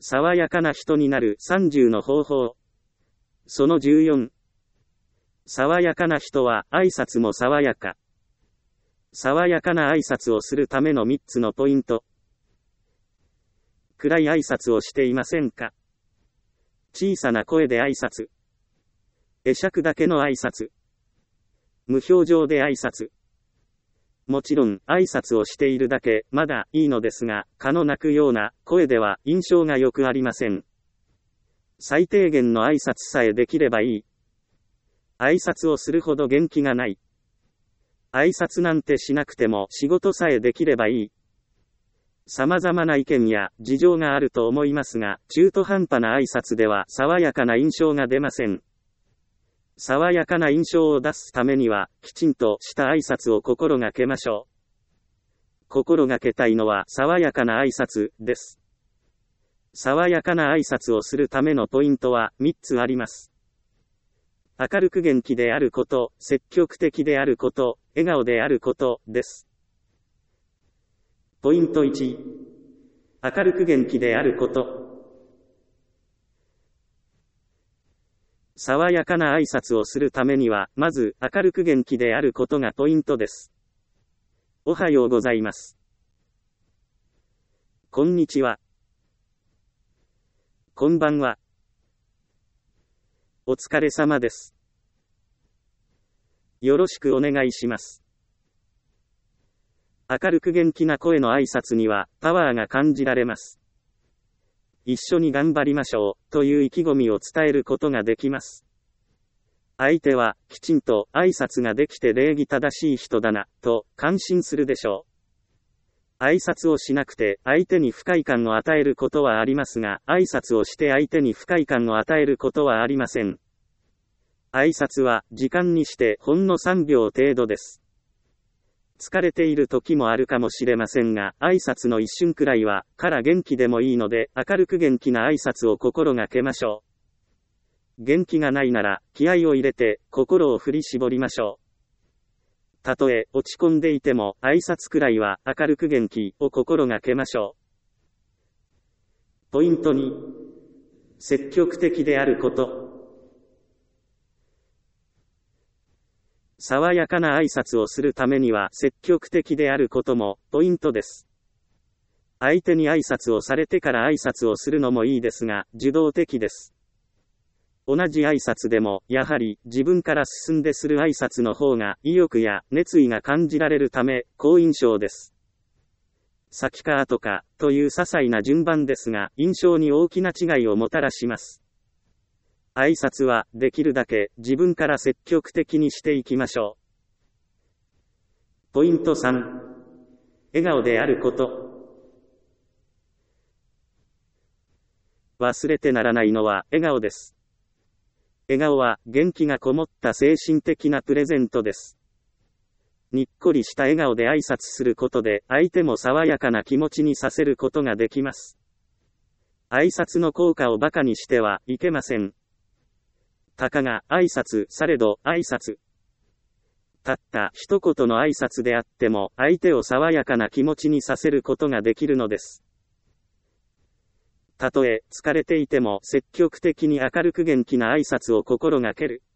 爽やかな人になる30の方法。その14。爽やかな人は挨拶も爽やか。爽やかな挨拶をするための3つのポイント。暗い挨拶をしていませんか？小さな声で挨拶。会釈だけの挨拶。無表情で挨拶。もちろん、挨拶をしているだけ、まだいいのですが、蚊の鳴くような声では印象が良くありません。最低限の挨拶さえできればいい。挨拶をするほど元気がない。挨拶なんてしなくても仕事さえできればいい。様々な意見や事情があると思いますが、中途半端な挨拶では爽やかな印象が出ません。爽やかな印象を出すためには、きちんとした挨拶を心がけましょう。心がけたいのは爽やかな挨拶です。爽やかな挨拶をするためのポイントは3つあります。明るく元気であること、積極的であること、笑顔であることです。ポイント1。明るく元気であること。爽やかな挨拶をするためには、まず明るく元気であることがポイントです。おはようございます。こんにちは。こんばんは。お疲れ様です。よろしくお願いします。明るく元気な声の挨拶にはパワーが感じられます。一緒に頑張りましょうという意気込みを伝えることができます。相手はきちんと挨拶ができて礼儀正しい人だなと感心するでしょう。挨拶をしなくて相手に不快感を与えることはありますが、挨拶をして相手に不快感を与えることはありません。挨拶は時間にしてほんの3秒程度です。疲れている時もあるかもしれませんが、挨拶の一瞬くらいは、から元気でもいいので、明るく元気な挨拶を心がけましょう。元気がないなら、気合を入れて、心を振り絞りましょう。たとえ、落ち込んでいても、挨拶くらいは、明るく元気を心がけましょう。ポイント2。積極的であること。爽やかな挨拶をするためには積極的であることもポイントです。相手に挨拶をされてから挨拶をするのもいいですが、受動的です。同じ挨拶でも、やはり自分から進んでする挨拶の方が意欲や熱意が感じられるため、好印象です。先か後かという些細な順番ですが、印象に大きな違いをもたらします。挨拶はできるだけ自分から積極的にしていきましょう。ポイント3。笑顔であること。忘れてならないのは笑顔です。笑顔は元気がこもった精神的なプレゼントです。にっこりした笑顔で挨拶することで相手も爽やかな気持ちにさせることができます。挨拶の効果を馬鹿にしてはいけません。たかが挨拶されど挨拶。たった一言の挨拶であっても相手を爽やかな気持ちにさせることができるのです。たとえ疲れていても積極的に明るく元気な挨拶を心がける。